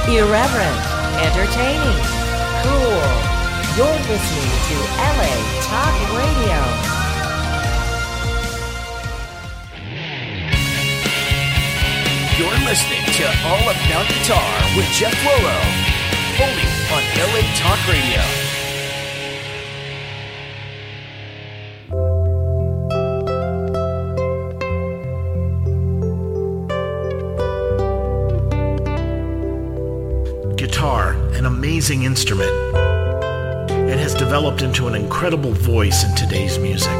Irreverent, entertaining, cool. You're listening to LA Talk Radio. You're listening to All About Guitar with Jeff Loro, only on LA Talk Radio. Guitar, an amazing instrument. It has developed into an incredible voice in today's music.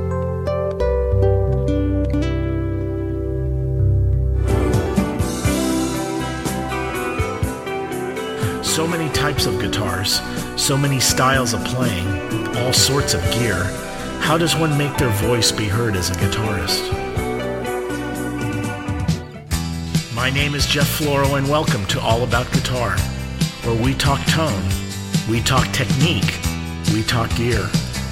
So many types of guitars, so many styles of playing, all sorts of gear. How does one make their voice be heard as a guitarist? My name is Jeff Floro, and welcome to All About Guitar, where we talk tone, we talk technique, we talk gear.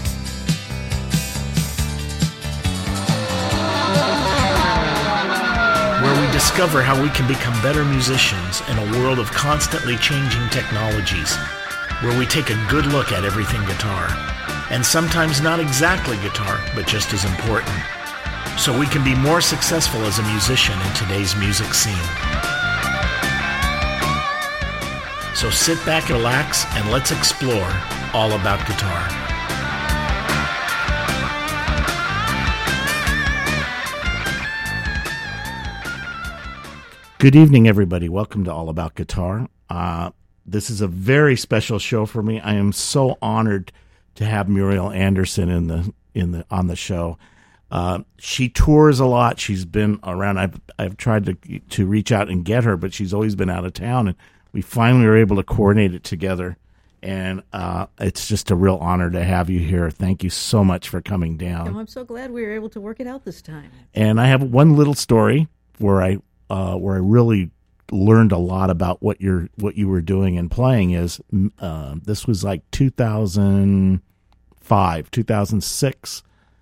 Where we discover how we can become better musicians in a world of constantly changing technologies, where we take a good look at everything guitar, and sometimes not exactly guitar, but just as important, so we can be more successful as a musician in today's music scene. So sit back, relax, and let's explore all about guitar. Good evening, everybody. Welcome to All About Guitar. This is a very special show for me. I am so honored to have Muriel Anderson on the show. She tours a lot. She's been around. I've tried to reach out and get her, but she's always been out of town, and we finally were able to coordinate it together. And it's just a real honor to have you here. Thank you so much for coming down. Oh, I'm so glad we were able to work it out this time. And I have one little story where I really learned a lot about what you were doing and playing. Is this was like 2005, 2006.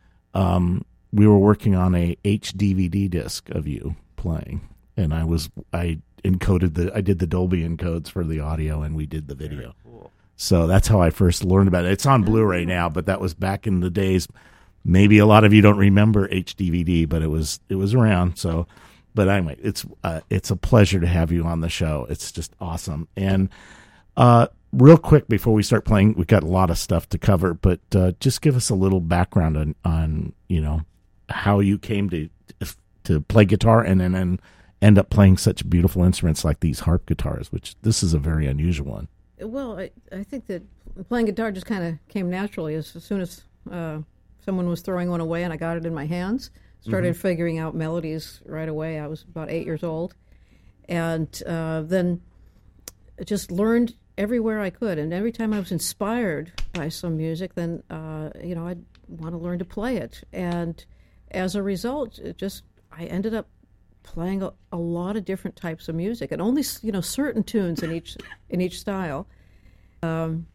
We were working on a HDVD disc of you playing, and I did the Dolby encodes for the audio, and we did the video. Very cool. So that's how I first learned about it. It's on Blu-ray now, but that was back in the days. Maybe a lot of you don't remember HDVD, but it was around. So. But anyway, it's a pleasure to have you on the show. It's just awesome. And real quick before we start playing, we've got a lot of stuff to cover, but just give us a little background on how you came to play guitar and then end up playing such beautiful instruments like these harp guitars, which this is a very unusual one. Well, I think that playing guitar just kind of came naturally as soon as someone was throwing one away and I got it in my hands. Started figuring out melodies right away. I was about 8 years old. And then just learned everywhere I could. And every time I was inspired by some music, then, I'd want to learn to play it. And as a result, I ended up playing a lot of different types of music. And only, certain tunes in each style. And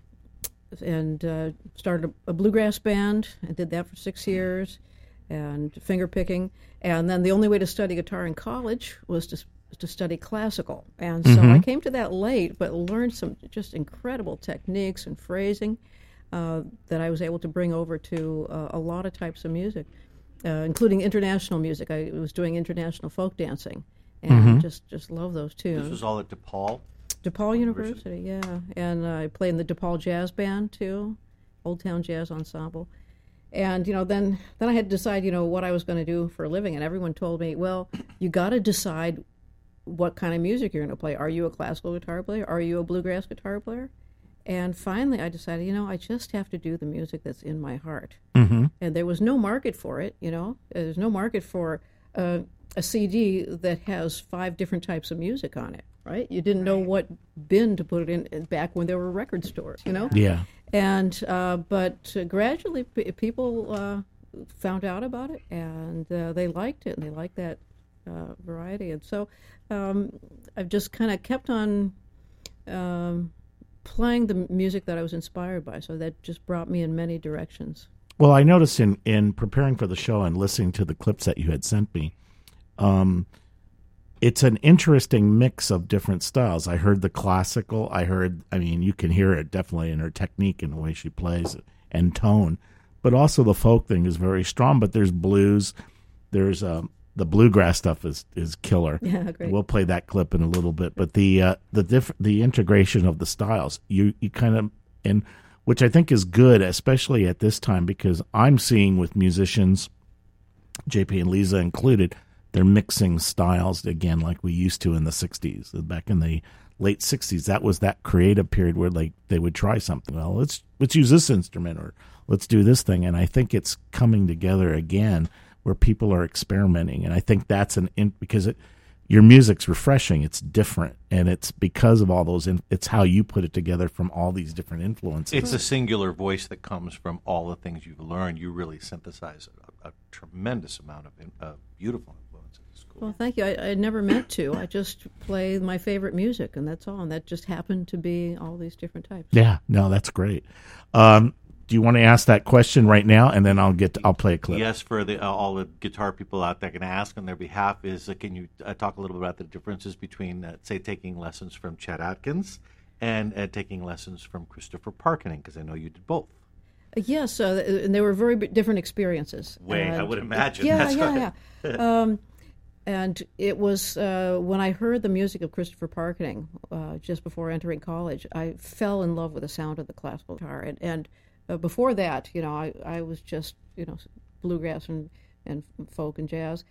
started a bluegrass band. I did that for 6 years. And finger picking, and then the only way to study guitar in college was to study classical, and so I came to that late, but learned some just incredible techniques and phrasing that I was able to bring over to a lot of types of music, including international music. I was doing international folk dancing, and just love those tunes. This was all at DePaul? DePaul University, yeah, and I played in the DePaul Jazz Band too, Old Town Jazz Ensemble. And, then I had to decide, what I was going to do for a living. And everyone told me, well, you got to decide what kind of music you're going to play. Are you a classical guitar player? Are you a bluegrass guitar player? And finally I decided, I just have to do the music that's in my heart. And there was no market for it, There's no market for a CD that has 5 different types of music on it, right? You didn't know what bin to put it in back when there were record stores, Yeah. And but gradually people found out about it, and they liked it, and they liked that variety. And so I've just kind of kept on playing the music that I was inspired by. So that just brought me in many directions. Well, I noticed in preparing for the show and listening to the clips that you had sent me, it's an interesting mix of different styles. I heard the classical. I mean, you can hear it definitely in her technique and the way she plays it and tone. But also the folk thing is very strong. But there's blues. There's the bluegrass stuff is killer. Yeah, great. We'll play that clip in a little bit. But the integration of the styles, you kind of, and which I think is good, especially at this time, because I'm seeing with musicians, JP and Lisa included, they're mixing styles again like we used to in the 60s. Back in the late 60s, that was that creative period where they would try something. Well, let's use this instrument, or let's do this thing. And I think it's coming together again where people are experimenting. And I think that's because your music's refreshing, it's different, and it's because of all those. It's how you put it together from all these different influences. It's a singular voice that comes from all the things you've learned. You really synthesize a tremendous amount of beautiful influences. It's cool. Well, thank you. I never meant to. I just play my favorite music, and that's all. And that just happened to be all these different types. Yeah, no, that's great. Do you want to ask that question right now, and then I'll play a clip? Yes, for all the guitar people out there can ask on their behalf can you talk a little bit about the differences between, say, taking lessons from Chet Atkins and taking lessons from Christopher Parkening, because I know you did both. Yes, and they were very different experiences. I would imagine. Yeah. And it was when I heard the music of Christopher Parkening just before entering college, I fell in love with the sound of the classical guitar. And before that, I was just, bluegrass and folk and jazz.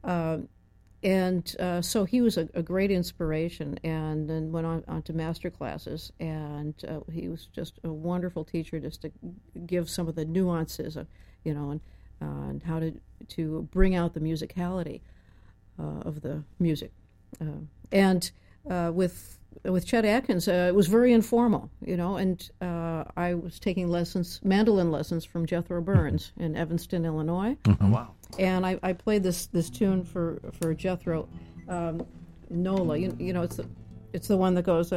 So he was a great inspiration, and then went on to master classes, and he was just a wonderful teacher, just to give some of the nuances, and how to bring out the musicality of the music. With Chet Atkins, it was very informal, and I was taking mandolin lessons from Jethro Burns in Evanston, Illinois. Mm-hmm. Wow. And I played this tune for Jethro, Nola. It's the one that goes.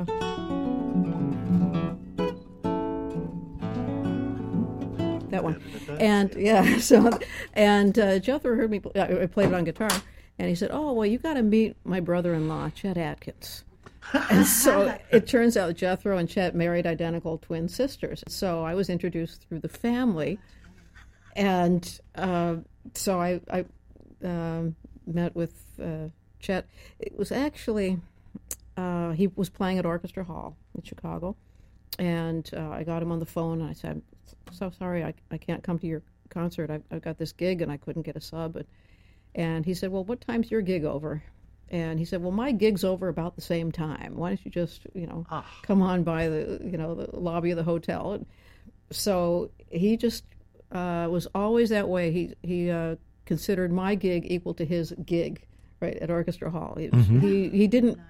That one, and Jethro heard me. I played it on guitar, and he said, "Oh, well, you got to meet my brother-in-law, Chet Atkins." And so it turns out Jethro and Chet married identical twin sisters. So I was introduced through the family, and so I met with Chet. It was actually he was playing at Orchestra Hall in Chicago, and I got him on the phone, and I said, "So sorry, I can't come to your concert. I've got this gig, and I couldn't get a sub." And he said, "Well, what time's your gig over?" And he said, "Well, my gig's over about the same time. Why don't you just, come on by the lobby of the hotel?" And so he just was always that way. He considered my gig equal to his gig, right, at Orchestra Hall. He didn't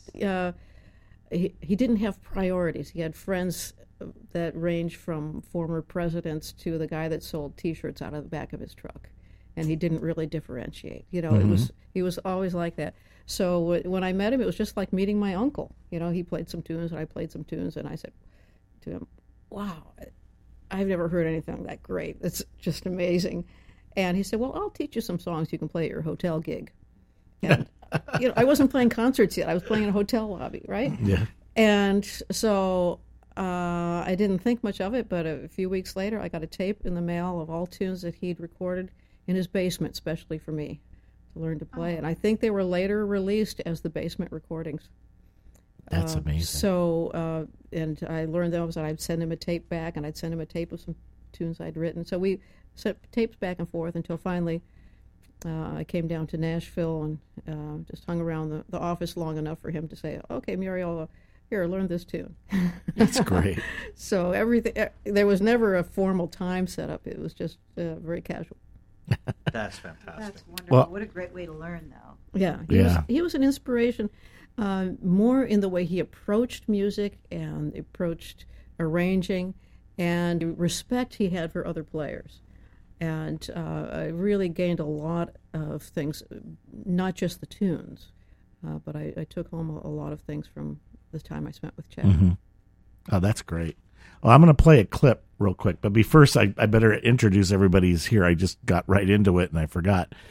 he didn't have priorities. He had friends that ranged from former presidents to the guy that sold T-shirts out of the back of his truck, and he didn't really differentiate. He was always like that. So when I met him, it was just like meeting my uncle. He played some tunes, and I played some tunes, and I said to him, "Wow, I've never heard anything that great. It's just amazing." And he said, "Well, I'll teach you some songs you can play at your hotel gig." And I wasn't playing concerts yet. I was playing in a hotel lobby, right? Yeah. And so I didn't think much of it, but a few weeks later, I got a tape in the mail of all tunes that he'd recorded in his basement, especially for me to learn to play. And I think they were later released as the basement recordings. That's amazing. So, and I learned those, and I'd send him a tape back, and I'd send him a tape of some tunes I'd written. So we sent tapes back and forth until finally I came down to Nashville and just hung around the office long enough for him to say, "Okay, Muriel, here, learn this tune." That's great. So there was never a formal time set up. It was just very casual. That's fantastic. That's wonderful. Well, what a great way to learn, though. Yeah, he was an inspiration, more in the way he approached music and approached arranging, and respect he had for other players. And I really gained a lot of things, not just the tunes, but I took home a lot of things from the time I spent with Chet. Mm-hmm. Oh, that's great. Well, I'm going to play a clip real quick, but first I better introduce everybody who's here. I just got right into it and I forgot.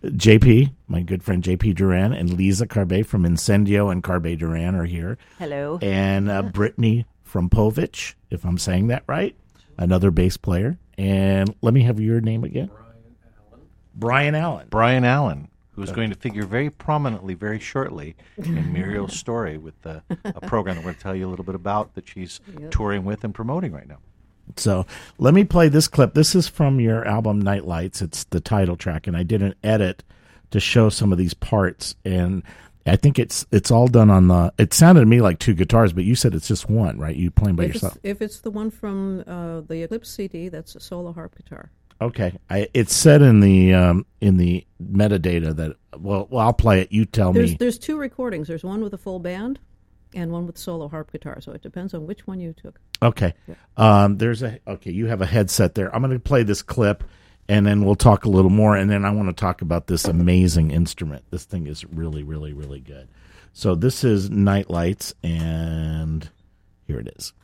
JP, my good friend JP Duran, and Lisa Carbe from Incendio and Carbe Duran are here. Hello. And Brittany from Povich, if I'm saying that right, another bass player. And let me have your name again. Brian Allen. Brian Allen, who's going to figure very prominently very shortly in Muriel's story with a program that we're going to tell you a little bit about that she's touring with and promoting right now. So let me play this clip. This is from your album Night Lights. It's the title track, and I did an edit to show some of these parts. And I think it's all done on the. It sounded to me like two guitars, but you said it's just one, right? You playing by yourself. If it's the one from the Eclipse CD, that's a solo harp guitar. Okay, it's said in the metadata that. Well, I'll play it. You tell me. There's two recordings. There's one with a full band, and one with solo harp guitar. So it depends on which one you took. Okay. You have a headset there. I'm going to play this clip, and then we'll talk a little more, and then I want to talk about this amazing instrument. This thing is really, really, really good. So this is Night Lights, and here it is.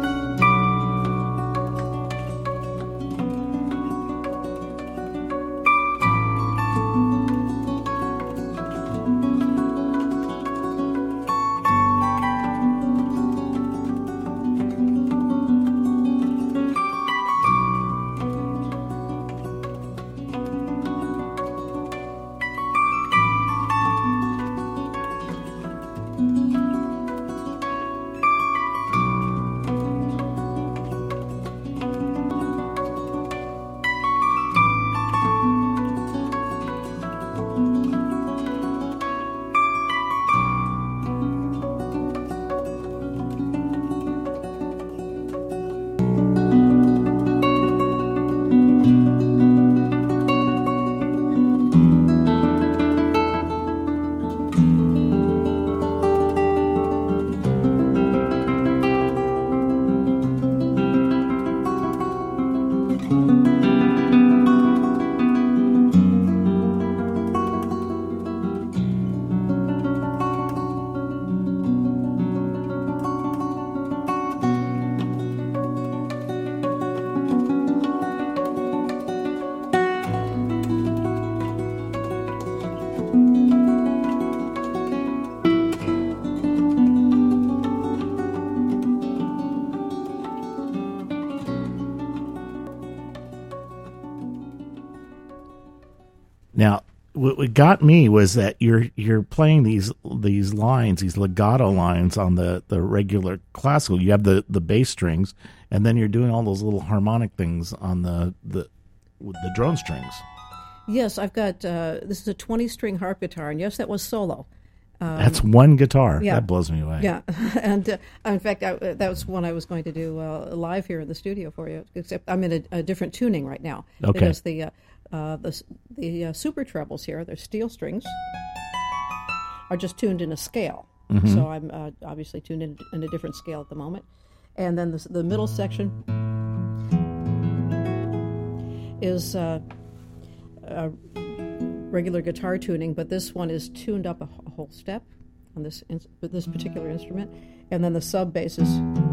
Now, what got me was that you're playing these lines, these legato lines on the regular classical. You have the bass strings, and then you're doing all those little harmonic things on the drone strings. Yes, I've got this is a 20-string harp guitar, and yes, that was solo. That's one guitar. Yeah. That blows me away. Yeah, and in fact, that was one I was going to do live here in the studio for you. Except I'm in a different tuning right now. Okay. Because the super trebles here, they're steel strings, are just tuned in a scale. Mm-hmm. So I'm obviously tuned in a different scale at the moment. And then the middle section is regular guitar tuning, but this one is tuned up a whole step on this particular instrument. And then the sub basses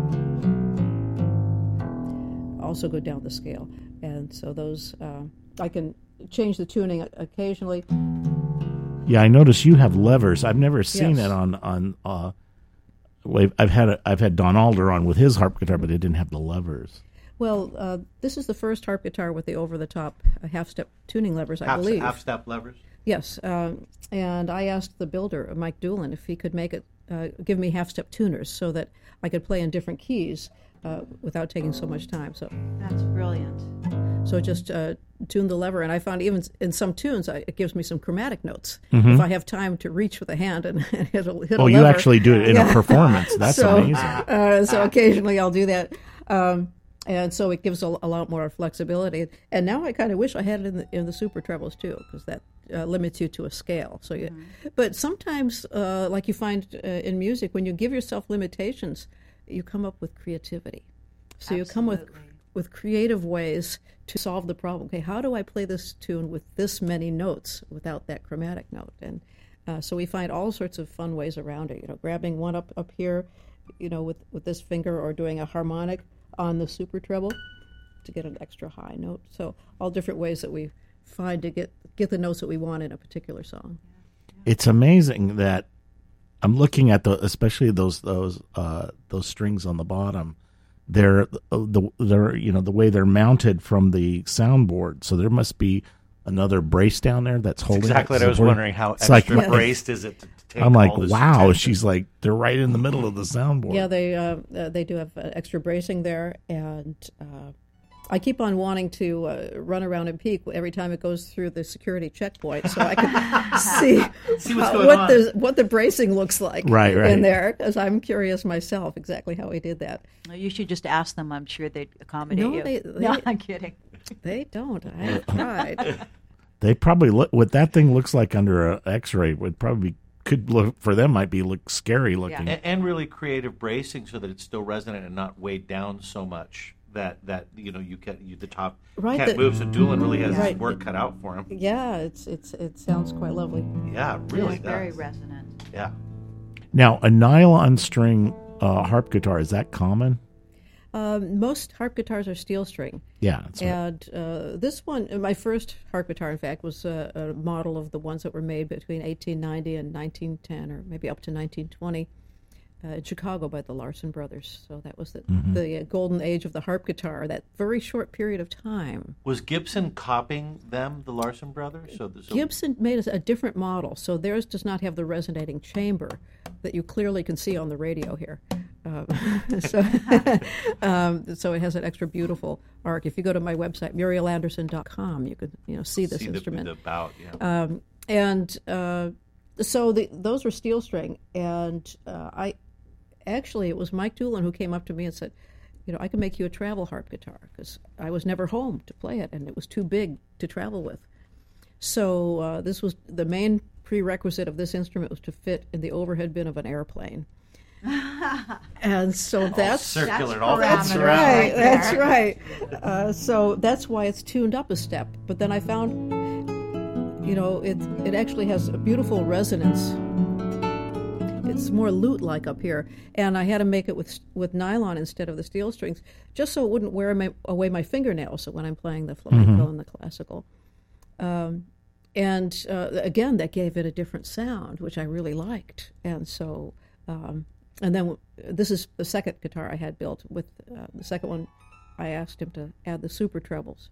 also go down the scale. And so those, I can change the tuning occasionally. Yeah, I notice you have levers. I've never seen Yes. it on. I've had Don Alder on with his harp guitar, but it didn't have the levers. Well, this is the first harp guitar with the over-the-top half-step tuning levers, I believe. Half-step levers? Yes, and I asked the builder, Mike Doolin, if he could make it, give me half-step tuners so that I could play in different keys without taking so much time. So That's brilliant. So just tune the lever, and I found even in some tunes it gives me some chromatic notes. Mm-hmm. If I have time to reach with a hand and hit a lever. Oh, you actually do it in a performance. That's amazing. So occasionally I'll do that. And so it gives a lot more flexibility. And now I kind of wish I had it in the super trebles too, because that limits you to a scale. So, but sometimes, like you find in music, when you give yourself limitations, you come up with creativity. So you come with creative ways to solve the problem. Okay, how do I play this tune with this many notes without that chromatic note? And so we find all sorts of fun ways around it. Grabbing one up here, with this finger, or doing a harmonic on the super treble to get an extra high note. So all different ways that we find to get get the notes that we want in a particular song. It's amazing that I'm looking at especially those strings on the bottom. They're the way they're mounted from the soundboard. So there must be another brace down there that's holding exactly it. what I was wondering. How It's extra like- braced is it to take I'm like, all this wow. tension? She's like, they're right in the middle of the soundboard. Yeah, they do have extra bracing there, and I keep on wanting to run around and peek every time it goes through the security checkpoint, so I can see what's going on. what the bracing looks like Right. in there, because I'm curious myself exactly how he did that. Well, you should just ask them. I'm sure they'd accommodate No, you. No, I'm kidding. They don't. I have tried. They probably look what that thing looks like under an X-ray would probably could look for them might look scary looking. And really creative bracing so that it's still resonant and not weighed down so much that the top Right, can't move. So Doolin really has his Right. work cut out for him. Yeah, it sounds quite lovely. Yeah, it really It's does. very resonant. Yeah. Now, a nylon string harp guitar, is that common? Most harp guitars are steel string. Yeah. That's right. And this one, my first harp guitar, in fact, was a model of the ones that were made between 1890 and 1910, or maybe up to 1920, in Chicago by the Larson Brothers. So that was the golden age of the harp guitar, that very short period of time. Was Gibson copying them, the Larson brothers? So Gibson made a different model, so theirs does not have the resonating chamber that you clearly can see on the radio here. So it has an extra beautiful arc. If you go to my website, murielanderson.com, you could see this instrument. So those were steel string, and it was Mike Doolin who came up to me and said, I can make you a travel harp guitar, because I was never home to play it, and it was too big to travel with. So this was the main prerequisite of this instrument, was to fit in the overhead bin of an airplane. And so that's circular. That's right. That's right. So that's why it's tuned up a step. But then I found, it actually has a beautiful resonance. It's more lute-like up here, and I had to make it with nylon instead of the steel strings, just so it wouldn't wear away my fingernails. So when I'm playing the flamenco and the classical, again, that gave it a different sound, which I really liked, and so. And then this is the second guitar I had built. With the second one, I asked him to add the super trebles.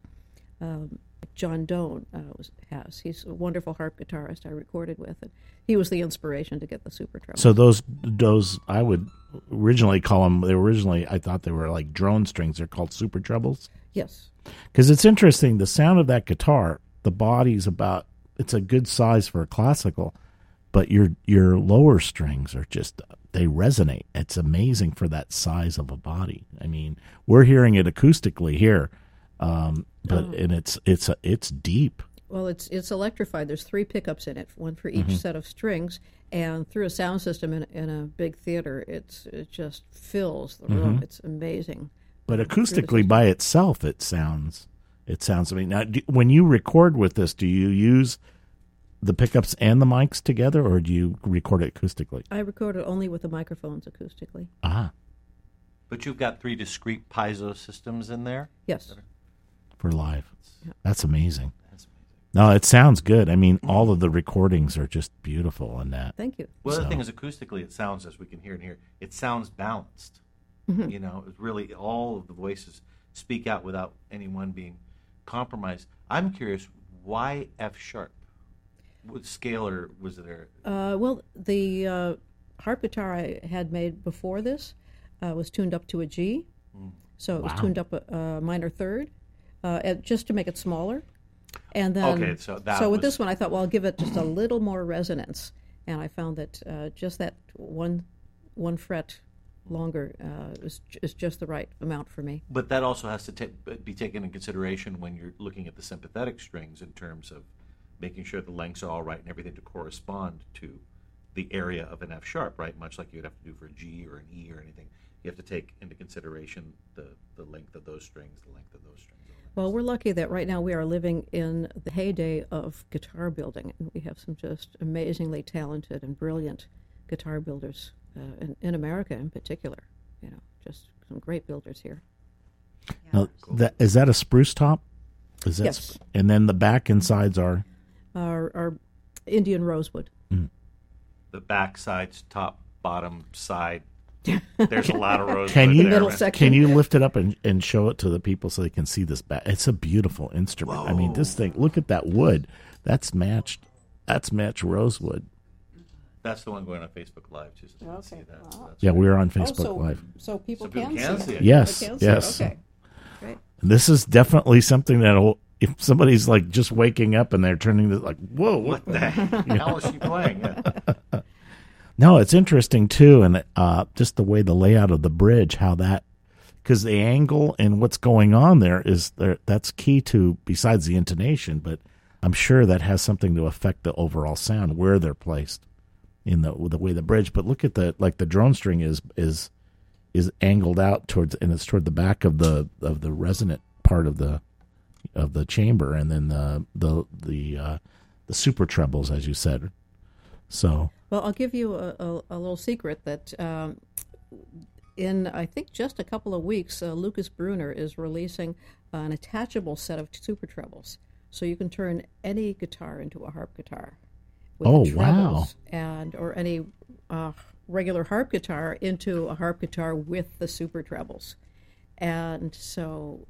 John Doan has. He's a wonderful harp guitarist I recorded with, and he was the inspiration to get the super trebles. So those I would originally call them. I thought they were like drone strings. They're called super trebles. Yes. Because it's interesting. The sound of that guitar, the body's it's a good size for a classical, but your lower strings are just. They resonate. It's amazing for that size of a body. I mean, we're hearing it acoustically here, and it's deep. Well, it's electrified. There's 3 pickups in it, one for each set of strings, and through a sound system in a big theater, it just fills the room. It's amazing. But acoustically by itself, it sounds. I mean, now, when you record with this, do you use the pickups and the mics together, or do you record it acoustically? I record it only with the microphones acoustically. Ah, But you've got 3 discrete piezo systems in there? Yes. for live. That's amazing. No, it sounds good. I mean, all of the recordings are just beautiful in that. Thank you. Well, the thing is, acoustically, it sounds, as we can hear in here, it sounds balanced. It's really all of the voices speak out without anyone being compromised. I'm curious, why F sharp? What scalar was there? Well, the harp guitar I had made before this was tuned up to a G, so it was tuned up a minor third, just to make it smaller. And then, with this one, I thought, well, I'll give it just a little more resonance, and I found that just that one fret longer is just the right amount for me. But that also has to be taken into consideration when you're looking at the sympathetic strings in terms of making sure the lengths are all right and everything to correspond to the area of an F sharp, right? Much like you'd have to do for a G or an E or anything. You have to take into consideration the length of those strings, the length of those strings. Well, we're lucky that right now we are living in the heyday of guitar building, and we have some just amazingly talented and brilliant guitar builders in America in particular. Just some great builders here. Now, is that a spruce top? Yes. And then the back and sides are? are Indian rosewood. The back sides, top, bottom, side. There's a lot of rosewood Can you there. Middle man. section. can you lift it up and show it to the people so they can see this back? It's a beautiful instrument. I mean, this thing. Look at that wood. That's matched. That's matched rosewood. That's the one going on Facebook Live, too. So they can see that. So that's Yeah, right. we're on Oh, Facebook Live. so people So people can can see see it. it. Yes, They can see yes. it. Okay. Great. This is definitely something that'll. If somebody's like just waking up and they're turning to like, whoa, What the hell is she playing? Yeah. No, it's interesting too, and just the way the layout of the bridge, how that, because the angle and what's going on there is there. That's key to besides the intonation, but I'm sure that has something to affect the overall sound where they're placed in the way the bridge. But look at the drone string is angled out towards, and it's toward the back of the resonant part of the chamber, and then the super trebles, as you said. So. Well, I'll give you a little secret that in, I think, just a couple of weeks, Lucas Brunner is releasing an attachable set of super trebles. So you can turn any guitar into a harp guitar. With Oh, the trebles wow. or any regular harp guitar into a harp guitar with the super trebles. And so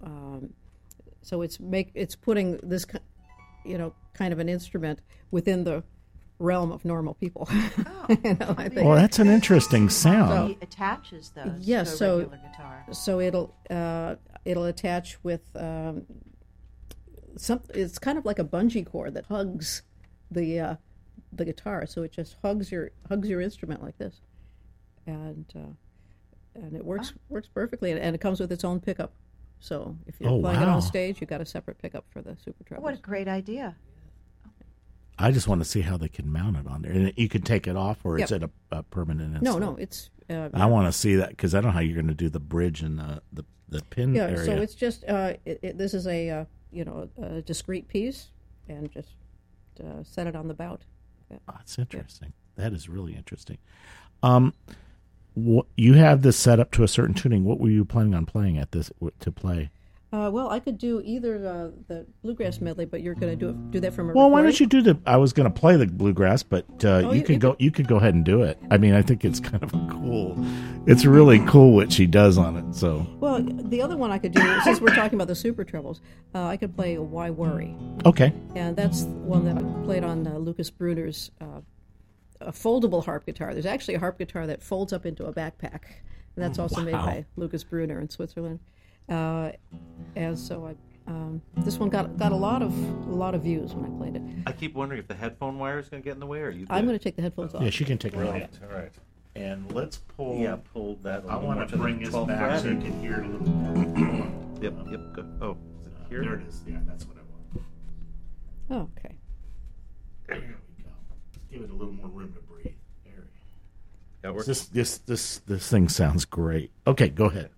it's putting this, kind of an instrument within the realm of normal people. I think. Well, that's an interesting sound. He attaches those Yes, to a so- regular guitar. So it'll attach with it's kind of like a bungee cord that hugs the guitar. So it just hugs your instrument like this, and it works perfectly. And it comes with its own pickup. So if you're playing it wow. on stage, you've got a separate pickup for the super trebles. What a great idea. I just want to see how they can mount it on there, and you can take it off, or is Yep. it a permanent? No, install? it's I want to see that because I don't know how you're going to do the bridge and the pin yeah. area. So it's just this is a a discrete piece, and just set it on the bout. Yeah. Oh, that's interesting. That is really interesting. You have this set up to a certain tuning. What were you planning on playing at this to play? Well, I could do either the bluegrass medley, but you're going to do that from a Well, why recording? don't you do the? I was going to play the bluegrass, but you could go. You could go ahead and do it. I mean, I think it's kind of cool. It's really cool what she does on it. So Well, the other one I could do, since we're talking about the super trebles, I could play "Why Worry," okay, and that's one that I played on Lucas Brunner's a foldable harp guitar. There's actually a harp guitar that folds up into a backpack, and that's also made by Lucas Brunner in Switzerland. And so this one got a lot of views when I played it. I keep wondering if the headphone wire is going to get in the way, or are you good? I'm going to take the headphones off. yeah, she can take it Right. off. All right. And let's pull. Yeah, pull that. I want to bring this back so you can hear it a little more. Yep, good. Oh, is it here? There it is. Yeah, that's what I want. Oh, okay. There we go. Give it a little more room to breathe. There. Yeah, it works. This thing sounds great. Okay, go ahead.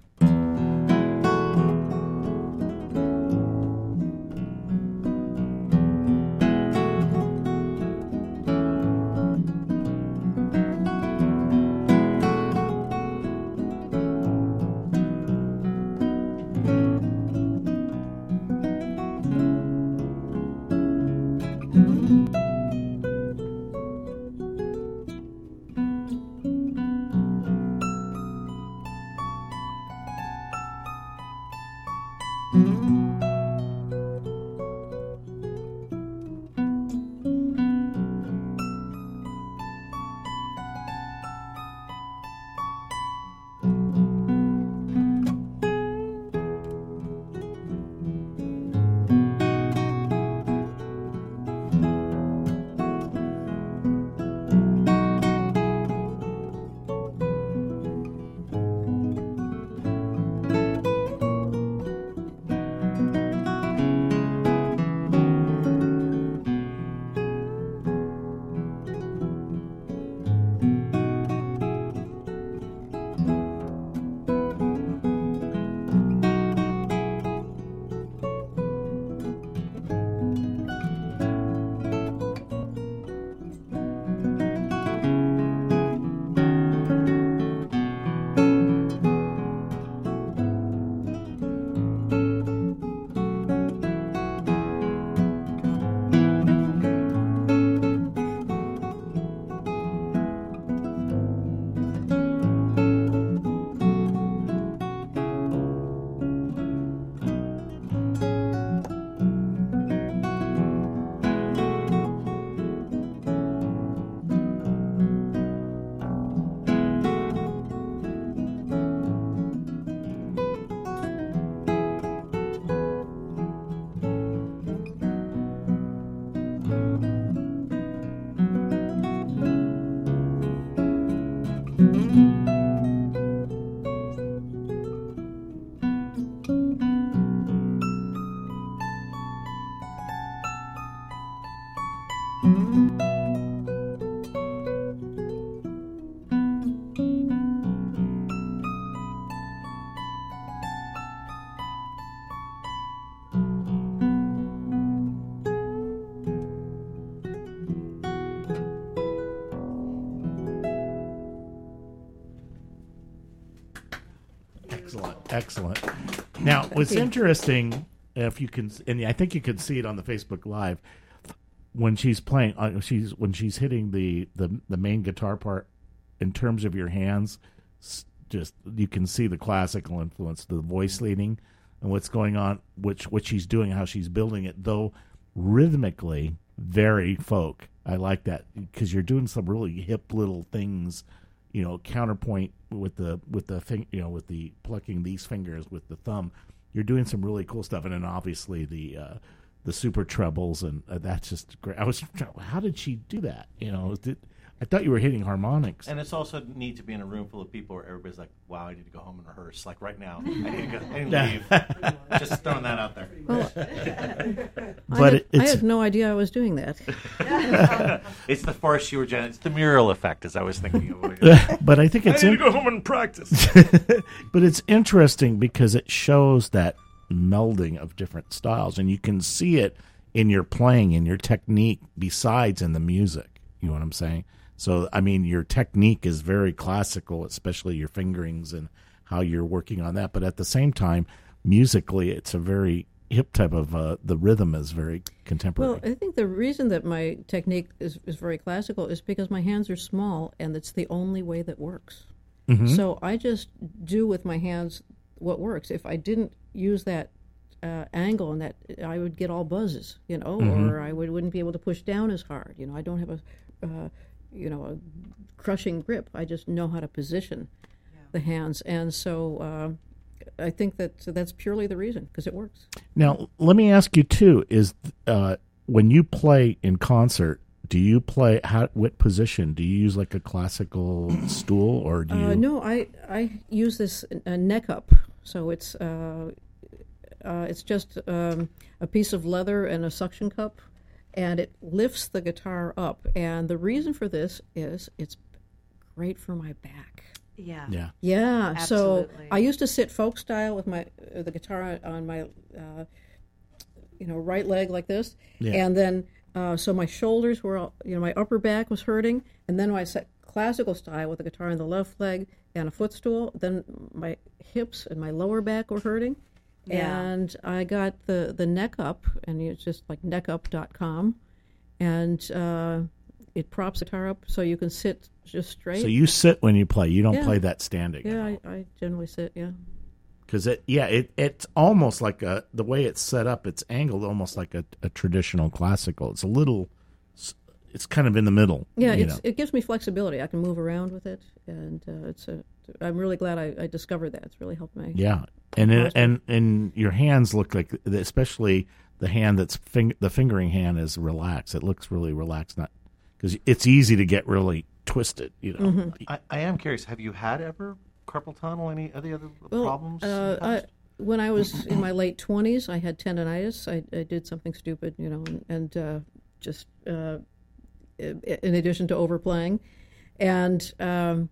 Excellent. Now, what's interesting, if you can, and I think you can see it on the Facebook Live, when she's playing, when she's hitting the main guitar part, in terms of your hands, just you can see the classical influence, the voice leading, and what's going on, what she's doing, how she's building it, though rhythmically very folk. I like that because you're doing some really hip little things. Counterpoint with the thing, with the plucking these fingers with the thumb. You're doing some really cool stuff, and then obviously the super trebles, and that's just great. How did she do that? I thought you were hitting harmonics. And it's also neat to be in a room full of people where everybody's like, wow, I need to go home and rehearse. Like right now, I need to leave. Just throwing that out there. Well, But I had no idea I was doing that. It's the force you were generating. It's the mural effect, as I was thinking of. But I think it's I need to go home and practice. But it's interesting because it shows that melding of different styles, and you can see it in your playing, in your technique, besides in the music. You know what I'm saying? So, I mean, your technique is very classical, especially your fingerings and how you're working on that. But at the same time, musically, it's a very hip type of, the rhythm is very contemporary. Well, I think the reason that my technique is very classical is because my hands are small, and it's the only way that works. Mm-hmm. So I just do with my hands what works. If I didn't use that angle, and that I would get all buzzes, Mm-hmm. or I wouldn't be able to push down as hard. I don't have a crushing grip. I just know how to position the hands, and so I think that's purely the reason, because it works. Now, let me ask you too: is when you play in concert, do you play what position? Do you use like a classical stool, or do you? No, I use this neck up. So it's just a piece of leather and a suction cup, and it lifts the guitar up. And the reason for this is it's great for my back. Yeah. Yeah. Yeah. So Absolutely. I used to sit folk style with the guitar on my right leg like this, Yeah. and then so my shoulders were all, my upper back was hurting, and then when I sat classical style with the guitar on the left leg and a footstool, then my hips and my lower back were hurting. Yeah. And I got the neck up, and it's just like neckup.com, and it props the guitar up so you can sit just straight. So you sit when you play. You don't Yeah. play that standing. Yeah, I generally sit, yeah. Because it's almost like the way it's set up. It's angled almost like a traditional classical. It's a little. It's kind of in the middle. Yeah, you know. it gives me flexibility. I can move around with it, and I'm really glad I discovered that. It's really helped me. Yeah, and your hands look like, especially the hand that's the fingering hand is relaxed. It looks really relaxed, not because it's easy to get really twisted. Mm-hmm. I am curious. Have you had ever carpal tunnel? Any other problems? When I was in my late 20s, I had tendonitis. I did something stupid, and just in addition to overplaying, and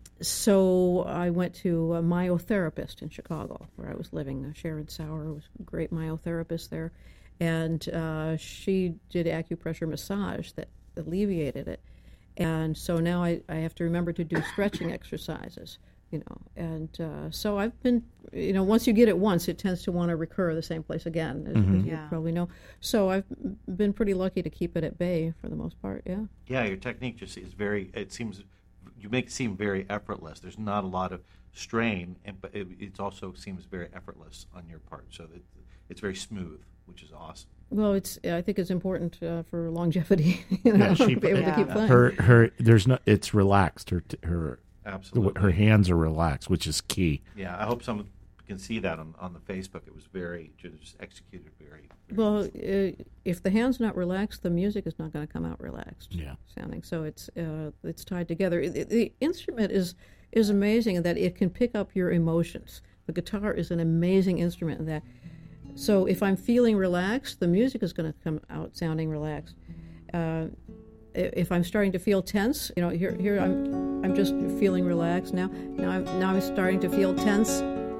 so I went to a myotherapist in Chicago, where I was living. Sharon Sauer was a great myotherapist there, and she did acupressure massage that alleviated it. And so now I have to remember to do stretching exercises, and so I've been, once you get it once, it tends to want to recur the same place again, as you Yeah. probably know. So I've been pretty lucky to keep it at bay for the most part, yeah. Yeah, your technique just is very. It seems you make it seem very effortless. There's not a lot of strain, but it also seems very effortless on your part. So that it's very smooth, which is awesome. Well, I think it's important for longevity, Yeah, she- to be able to keep playing. her there's no. It's relaxed. Her Absolutely. hands are relaxed, which is key. Yeah, I hope someone can see that on the Facebook. It was very just executed very. Well, if the hand's not relaxed, the music is not going to come out relaxed. Yeah. Sounding. So it's tied together. The instrument is amazing in that it can pick up your emotions. The guitar is an amazing instrument in that. So if I'm feeling relaxed, the music is going to come out sounding relaxed. if I'm starting to feel tense, here I'm just feeling relaxed now. Now I'm starting to feel tense,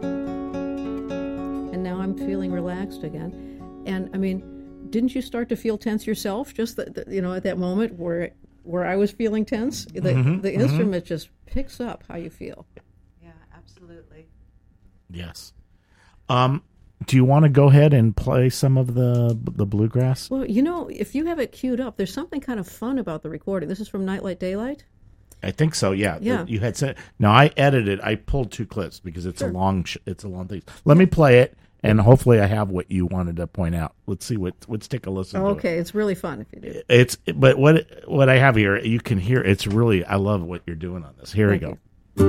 and now I'm feeling relaxed again. And I mean, didn't you start to feel tense yourself? Just at that moment where I was feeling tense, the instrument just picks up how you feel. Yeah, absolutely. Yes. Do you want to go ahead and play some of the bluegrass? Well, if you have it queued up, there's something kind of fun about the recording. This is from Nightlight Daylight? I think so, yeah. Yeah. You had said. Now, I edited. I pulled 2 clips because it's a long thing. Let me play it, and hopefully I have what you wanted to point out. Let's see let's take a listen to it. Okay, it's really fun if you do. But what I have here, you can hear, it's really, I love what you're doing on this. Here we go.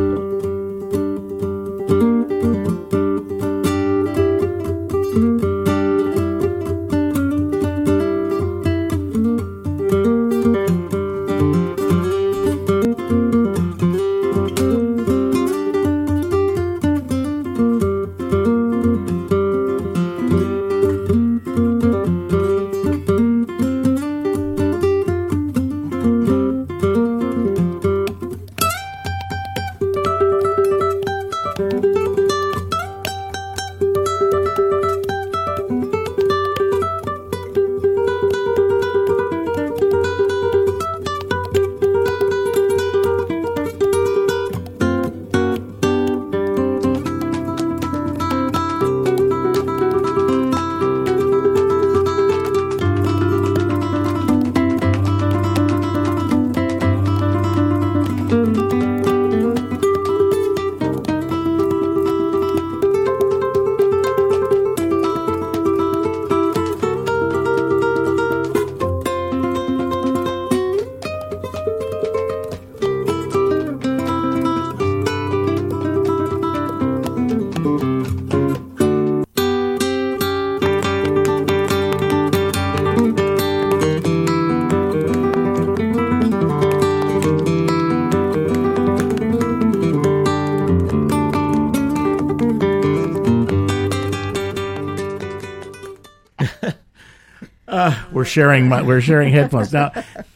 We're sharing headphones now.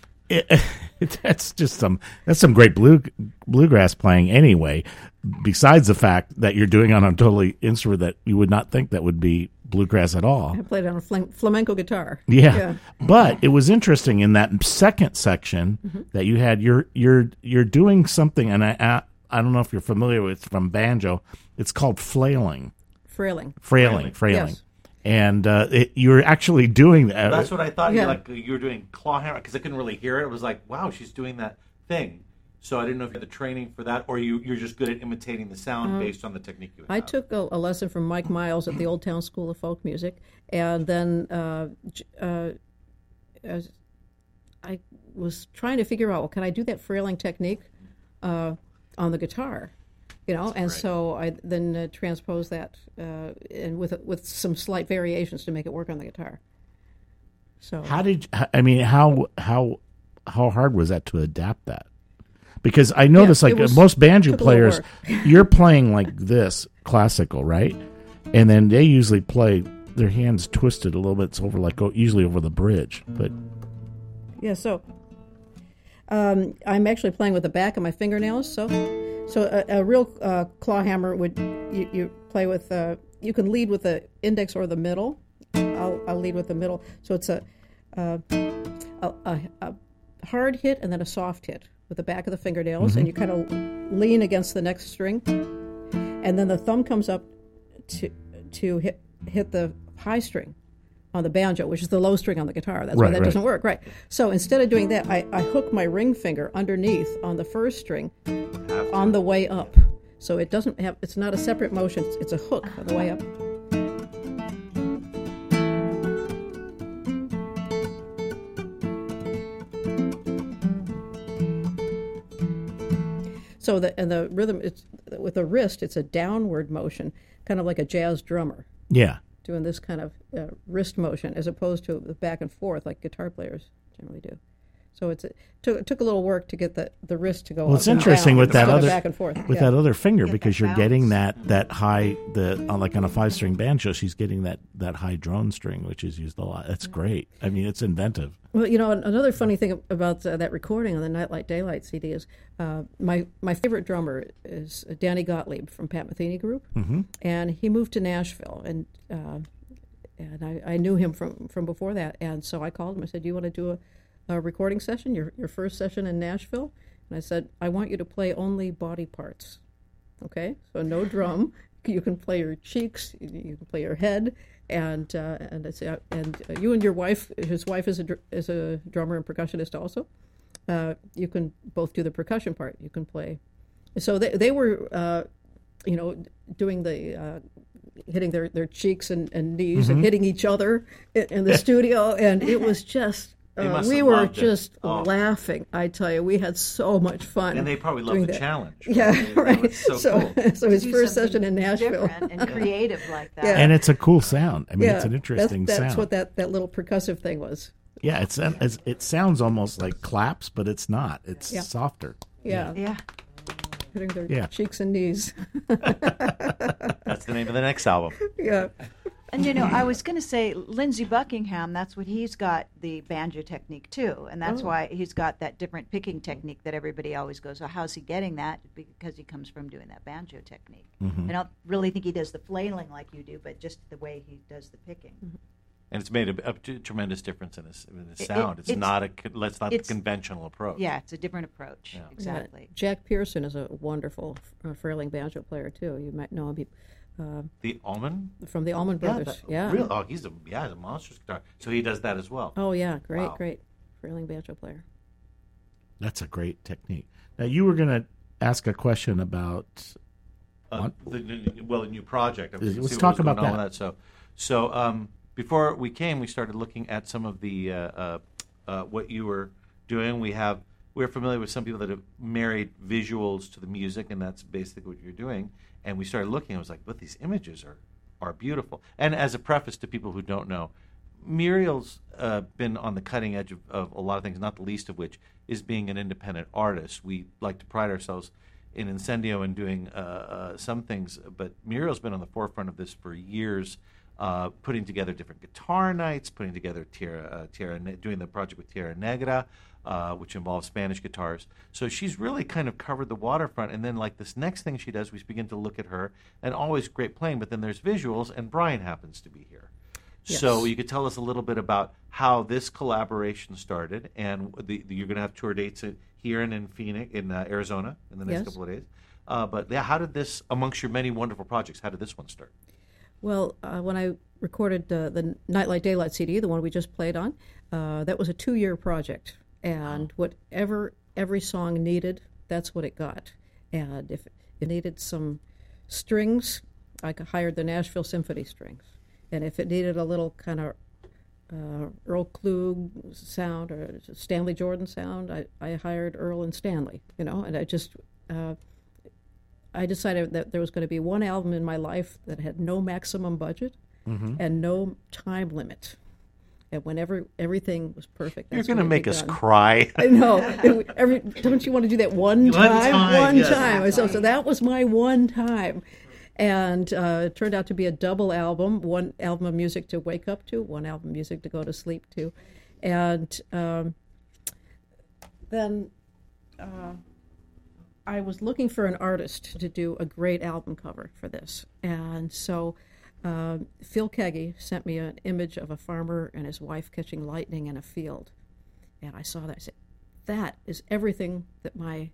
That's some great bluegrass playing anyway. Besides the fact that you're doing on a totally instrument that you would not think that would be bluegrass at all. I played on a flamenco guitar. Yeah. But it was interesting in that second section that you had. You're doing something, and I don't know if you're familiar with it from banjo. It's called flailing. Frailing. Yes. And you're actually doing that. That's what I thought. Yeah. You were doing claw hammer, because I couldn't really hear it. It was like, wow, she's doing that thing. So I didn't know if you had the training for that, or you're just good at imitating the sound based on the technique you have. I took a lesson from Mike Miles at the Old Town School of Folk Music, and then I was trying to figure out, well, can I do that frailing technique on the guitar? So I then transposed that and with some slight variations to make it work on the guitar. So how hard was that to adapt that? Because I noticed, most banjo players, you're playing like this, classical, right? And then they usually play their hands twisted a little bit. It's over usually over the bridge, but yeah. So I'm actually playing with the back of my fingernails. So a real claw hammer would you play with. You can lead with the index or the middle. I'll lead with the middle. So it's a hard hit and then a soft hit with the back of the fingernails, and you kind of lean against the next string, and then the thumb comes up to hit the high string on the banjo, which is the low string on the guitar. That's why that doesn't work, right? So instead of doing that, I hook my ring finger underneath on the first string on the way up. So it's not a separate motion, it's a hook on the way up. So the rhythm, with the wrist, it's a downward motion, kind of like a jazz drummer. Yeah. Doing this kind of wrist motion as opposed to the back and forth like guitar players generally do. So it took a little work to get the wrist to go. Well, it's up and interesting down with that instead of other back and forth. with Yeah. that other finger Get because that you're getting bounce. that high like on a 5-string banjo, she's getting that high drone string, which is used a lot. That's great. I mean, it's inventive. Well, another funny thing about that recording on the Nightlight Daylight CD is my favorite drummer is Danny Gottlieb from Pat Metheny Group, and he moved to Nashville, and I knew him from before that, and so I called him. I said, "Do you want to do a recording session, your first session in Nashville?" And I said, "I want you to play only body parts, okay? So no drum. You can play your cheeks, you can play your head." And I say, you and your wife, his wife is a drummer and percussionist also. You can both do the percussion part. You can play. So they were, doing the hitting their cheeks and knees and hitting each other in the studio, and it was just. must We have were loved it. just Oh. laughing. I tell you, we had so much fun. And they probably doing love the that. challenge. Yeah, That right. was so cool. So his Do first something session in Nashville. different and creative like that. Yeah. And it's a cool sound. I mean, Yeah, it's an interesting that's sound. what that little percussive thing was. Yeah, it sounds almost like claps, but it's not. It's Yeah. softer. Yeah, Yeah. hitting their Yeah. cheeks and knees. That's the name of the next album. Yeah, And I was going to say Lindsey Buckingham, that's what he's got the banjo technique too. And that's why he's got that different picking technique that everybody always goes, well, how's he getting that? Because he comes from doing that banjo technique. I don't really think he does the flailing like you do, but just the way he does the picking. And it's made a tremendous difference in his sound. It's not the it's- conventional approach. Yeah, it's a different approach. Yeah. Exactly. Jack Pearson is a wonderful Frailing banjo player too. You might know him The Allman? from the Allman Brothers. Yeah. Real, oh, he's a monstrous guitar. So he does that as well. Oh yeah, great, Wow. great Frailing banjo player. That's a great technique. Now, you were going to ask a question about. The new project. I was gonna Let's see what talk was going about on with that. So before we came, we started looking at some of the what you were doing. We're familiar with some people that have married visuals to the music, and that's basically what you're doing. And we started looking. I was like, "But these images are beautiful." And as a preface to people who don't know, Muriel's been on the cutting edge of a lot of things, not the least of which is being an independent artist. We like to pride ourselves in Incendio and doing some things, but Muriel's been on the forefront of this for years, putting together different guitar nights, putting together doing the project with Tierra Negra, which involves Spanish guitars. So she's really kind of covered the waterfront. And then, like, this next thing she does, we begin to look at her, and always great playing, but then there's visuals, and Brian happens to be here. Yes. So you could tell us a little bit about how this collaboration started, and you're going to have tour dates here and in Phoenix, in Arizona, in the next Yes. couple of days. But yeah, how did this, amongst your many wonderful projects, how did this one start? Well, when I recorded the Nightlight Daylight CD, the one we just played on, that was a 2-year project. And whatever every song needed, that's what it got. And if it needed some strings, I hired the Nashville Symphony Strings. And if it needed a little kind of Earl Klug sound or Stanley Jordan sound, I hired Earl and Stanley, and I decided that there was going to be one album in my life that had no maximum budget and no time limit. And whenever everything was perfect, You're that's going to when make it'd us be done. cry. I know. Don't you want to do that one time? One yes. time. So that was my one time. And it turned out to be a double album, one album of music to wake up to, one album of music to go to sleep to. And then I was looking for an artist to do a great album cover for this. And so Phil Keggy sent me an image of a farmer and his wife catching lightning in a field. And I saw that. I said, that is everything that my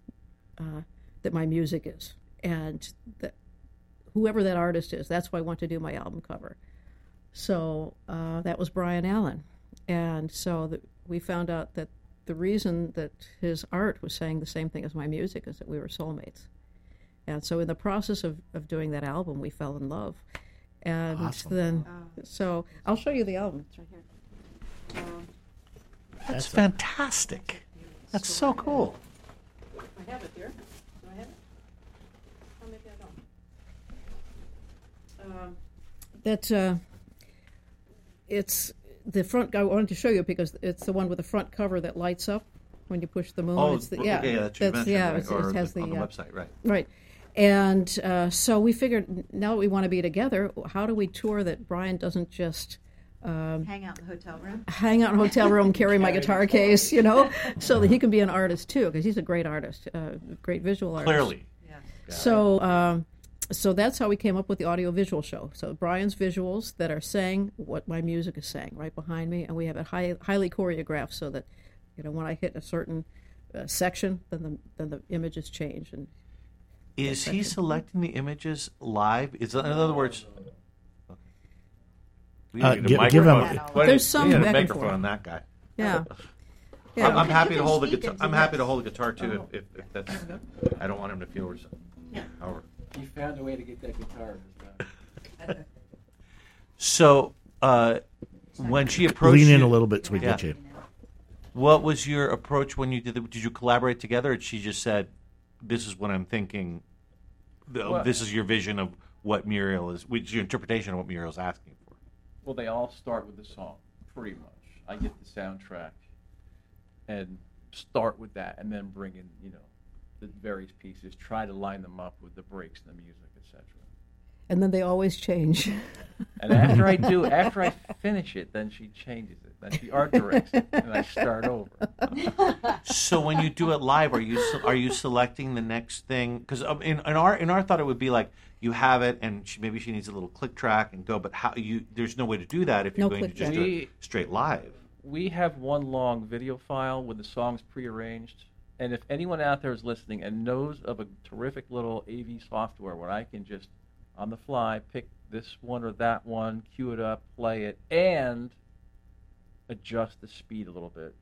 music is. And whoever that artist is, that's why I want to do my album cover. So that was Brian Allen. And so we found out that the reason that his art was saying the same thing as my music is that we were soulmates. And so in the process of doing that album, we fell in love. And Awesome. so I'll show you the album. It's right here. That's fantastic. That's so cool. I have it here. Do I have it? Oh, maybe I don't. It's the front. I wanted to show you because it's the one with the front cover that lights up when you push the moon. Oh, it's the, that's what you mentioned, right? it has on the the website, right? right. And so we figured, now that we want to be together, how do we tour that Brian doesn't just Hang out in the hotel room. hang out in a hotel room, carry my guitar case, so that he can be an artist too, because he's a great artist, great visual artist. Clearly. So, so that's how we came up with the audio-visual show. So Brian's visuals that are saying what my music is saying right behind me, and we have it highly choreographed so that, when I hit a certain section, then the images change. And Is he selecting the images live? In other words, we need a give microphone. him- There's some we need a back and microphone forth. on that guy. yeah, I'm happy You to can hold the speak guitar. into I'm that. happy to hold the guitar too, if that's. I don't want him to feel. However. You found a way to get that guitar. So when she approached Lean in you, a little bit so we Yeah. get you. what was your approach when you did you collaborate together, or she just said, "This is what I'm thinking. This is your vision of what Muriel is. Which your interpretation of what Muriel's asking for." Well, they all start with the song, pretty much. I get the soundtrack and start with that, and then bring in, the various pieces, try to line them up with the breaks and the music, etc. and then they always change. And after I finish it, then she changes it. Then she art directs it, and I start over. So when you do it live, are you selecting the next thing? Because in our thought, it would be like you have it, and maybe she needs a little click track and go. But there's no way to do that if you're No going to click just track. do it straight live. We have one long video file with the songs prearranged. And if anyone out there is listening and knows of a terrific little AV software where I can just, on the fly, pick this one or that one, cue it up, play it, and adjust the speed a little bit,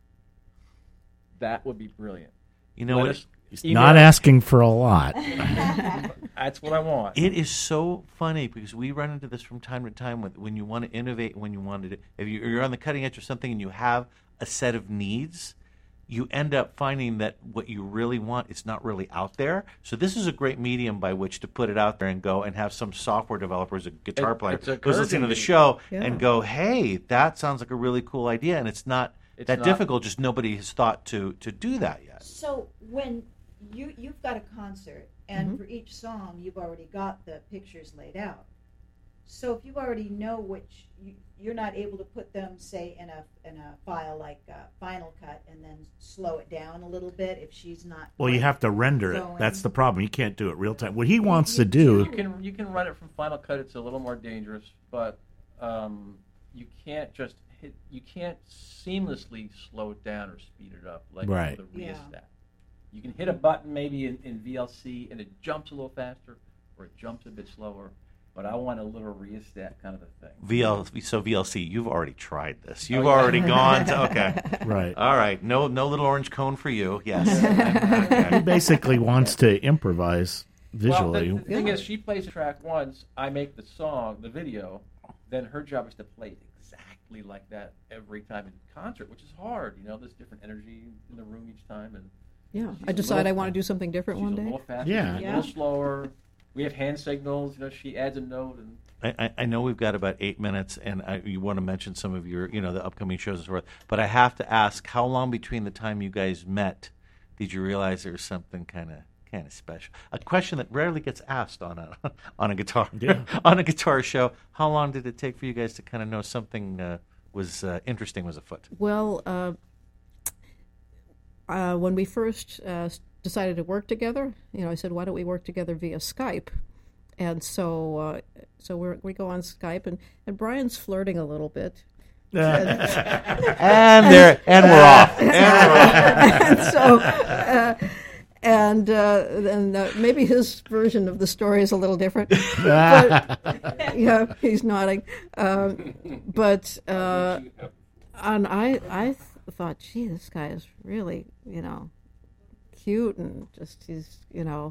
that would be brilliant. You know what? He's not asking for a lot. That's what I want. It is so funny because we run into this from time to time when you want to innovate, when you want to, if you're on the cutting edge of something and you have a set of needs, you end up finding that what you really want is not really out there. So this is a great medium by which to put it out there and go and have some software developer as a guitar player it's a who's listening to the medium. show Yeah. and go, hey, that sounds like a really cool idea. And it's not that difficult, just nobody has thought to do that yet. So when you've got a concert, and for each song you've already got the pictures laid out. So if you already know which, you're not able to put them, say, in a file like Final Cut, and then slow it down a little bit if she's not. Well, you have to render it. going. That's the problem. You can't do it real time. What he wants to do, You can run it from Final Cut. It's a little more dangerous, but you can't just hit. You can't seamlessly slow it down or speed it up like Right. with a Yeah. rheostat. You can hit a button maybe in VLC and it jumps a little faster, or it jumps a bit slower. But I want a little rheostat kind of a thing. So VLC, you've already tried this. You've already gone to, okay. right? All right, no little orange cone for you. Yes. He Okay. basically wants to improvise visually. Well, the thing is, she plays the track once. I make the song, the video. Then her job is to play it exactly like that every time in concert, which is hard. There's different energy in the room each time, and Yeah, she's I a decide little- I want to do something different she's one a day. little faster, Yeah. she's a little slower. We have hand signals. She adds a note, and I know we've got about 8 minutes, and you want to mention some of your, the upcoming shows and so forth. But I have to ask, how long between the time you guys met did you realize there was something kind of special? A question that rarely gets asked on a guitar on a guitar show. How long did it take for you guys to kind of know something was interesting was afoot? Well, when we first decided to work together, I said, why don't we work together via Skype? And so we go on Skype, and Brian's flirting a little bit. And we're off. And so, and maybe his version of the story is a little different. But, yeah, he's nodding. But and I thought, gee, this guy is really, cute, and just he's,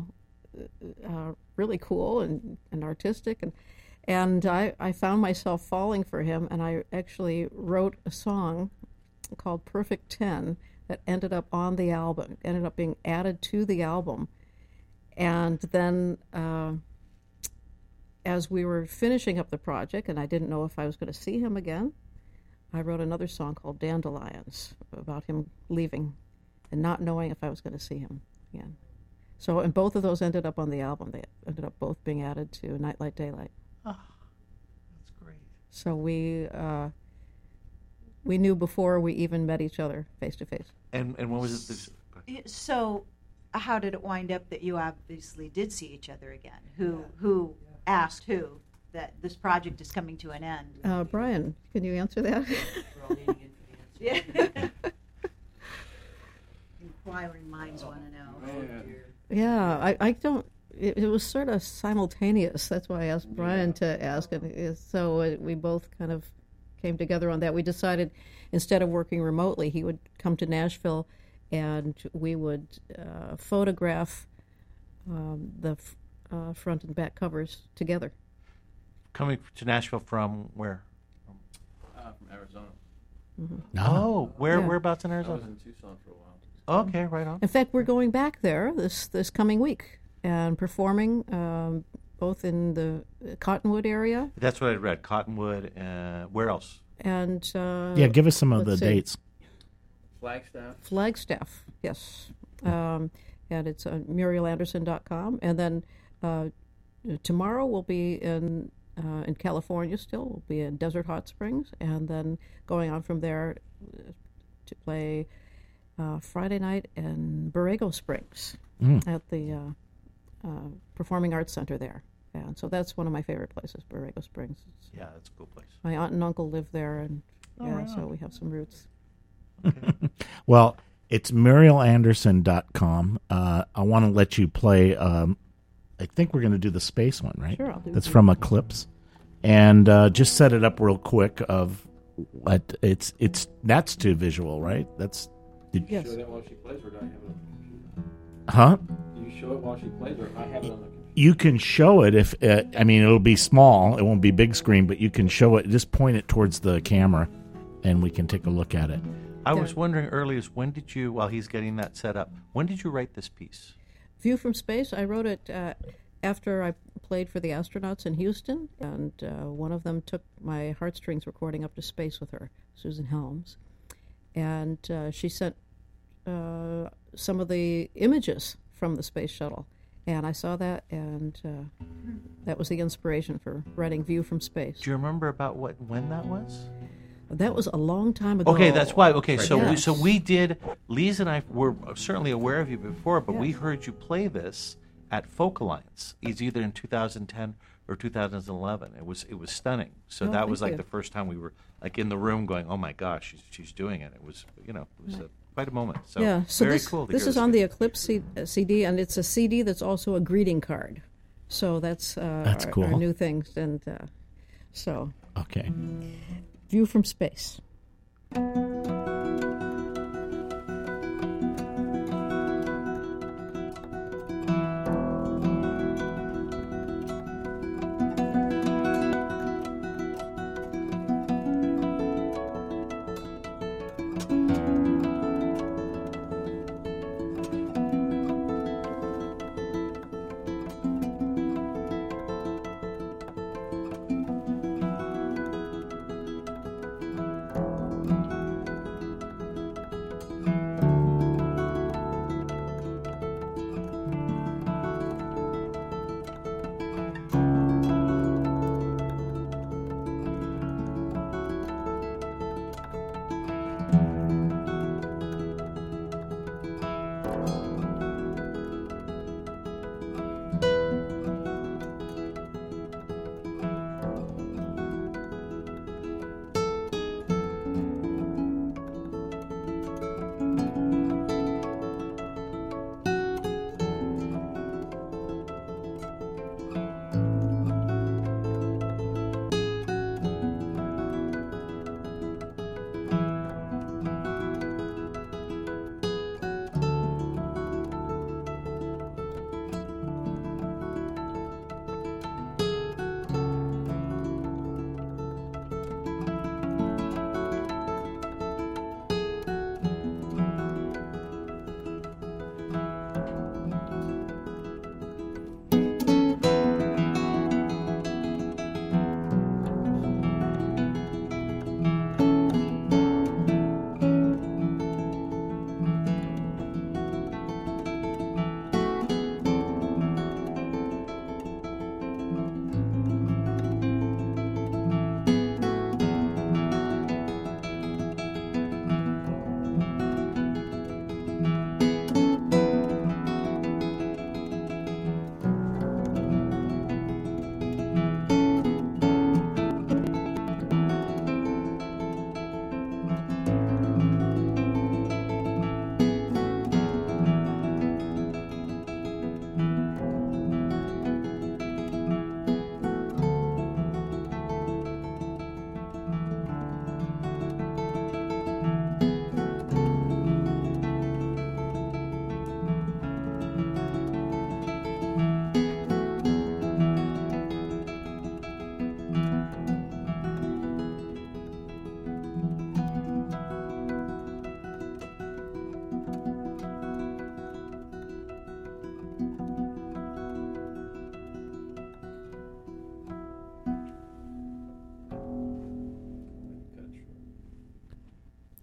really cool and artistic, and I found myself falling for him, and I actually wrote a song called Perfect 10 that ended up on the album, ended up being added to the album. And then as we were finishing up the project, and I didn't know if I was going to see him again, I wrote another song called Dandelions about him leaving and not knowing if I was going to see him again. So, and both of those ended up on the album. They ended up both being added to Nightlight Daylight. Oh, that's great. So we knew before we even met each other face to face. And when was it? So, how did it wind up that you obviously did see each other again? Who asked who that this project is coming to an end? Brian, can you answer that? Yeah. Inquiring minds want to know. Yeah, I don't. It was sort of simultaneous. That's why I asked Brian to ask, and so we both kind of came together on that. We decided instead of working remotely, he would come to Nashville, and we would photograph the front and back covers together. Coming to Nashville from where? From Arizona. Mm-hmm. Oh, Yeah. whereabouts in I Arizona? was in Tucson for a while. Okay, right on. In fact, we're going back there this coming week and performing both in the Cottonwood area That's what I read. Cottonwood. Where else? and Yeah, give us some of the let's see. dates. Flagstaff, yes. And it's on MurielAnderson.com. And then tomorrow we'll be in California still. We'll be in Desert Hot Springs. And then going on from there to play Friday night in Borrego Springs at the Performing Arts Center there. And so that's one of my favorite places, Borrego Springs. Yeah, that's a cool place. My aunt and uncle live there, and right so on. we have some roots. Well, it's MurielAnderson.com. I want to let you play. I think we're going to do the space one, right? Sure, I'll do That's that. from Eclipse, and just set it up real quick. Of what it's that's too visual, right? That's Yes. Show that while she plays, or do I have it on the computer? huh? Do you show it while she plays, or I have it on the computer? You can show it if I mean it'll be small. It won't be big screen, but you can show it. Just point it towards the camera, and we can take a look at it. I was wondering earlier, when did you, while he's getting that set up, when did you write this piece? View from Space, I wrote it after I played for the astronauts in Houston, and one of them took my Heartstrings recording up to space with her, Susan Helms, and she sent some of the images from the space shuttle, and I saw that, and that was the inspiration for writing View from Space. Do you remember about when that was? That was a long time ago. Okay, that's why. Okay, so Yes. we did. Lise and I were certainly aware of you before, but we Yes. heard you play this at Folk Alliance. It's either in 2010 or 2011. It was stunning. So Oh, that was thank like you. the first time we were like in the room going, "Oh my gosh, she's doing it." It was quite a moment. So yeah, so very this, cool. To this hear is on the again. Eclipse CD, and it's a CD that's also a greeting card. So that's cool. our new things, and so Okay. View from Space.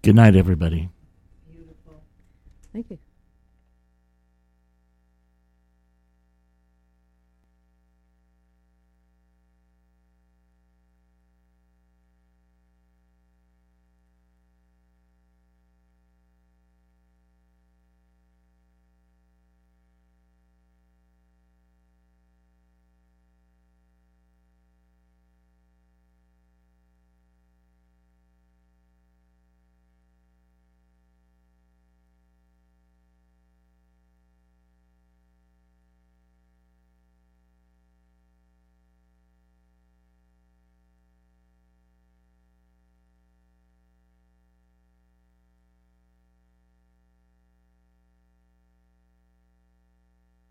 Good night, everybody. Thank you.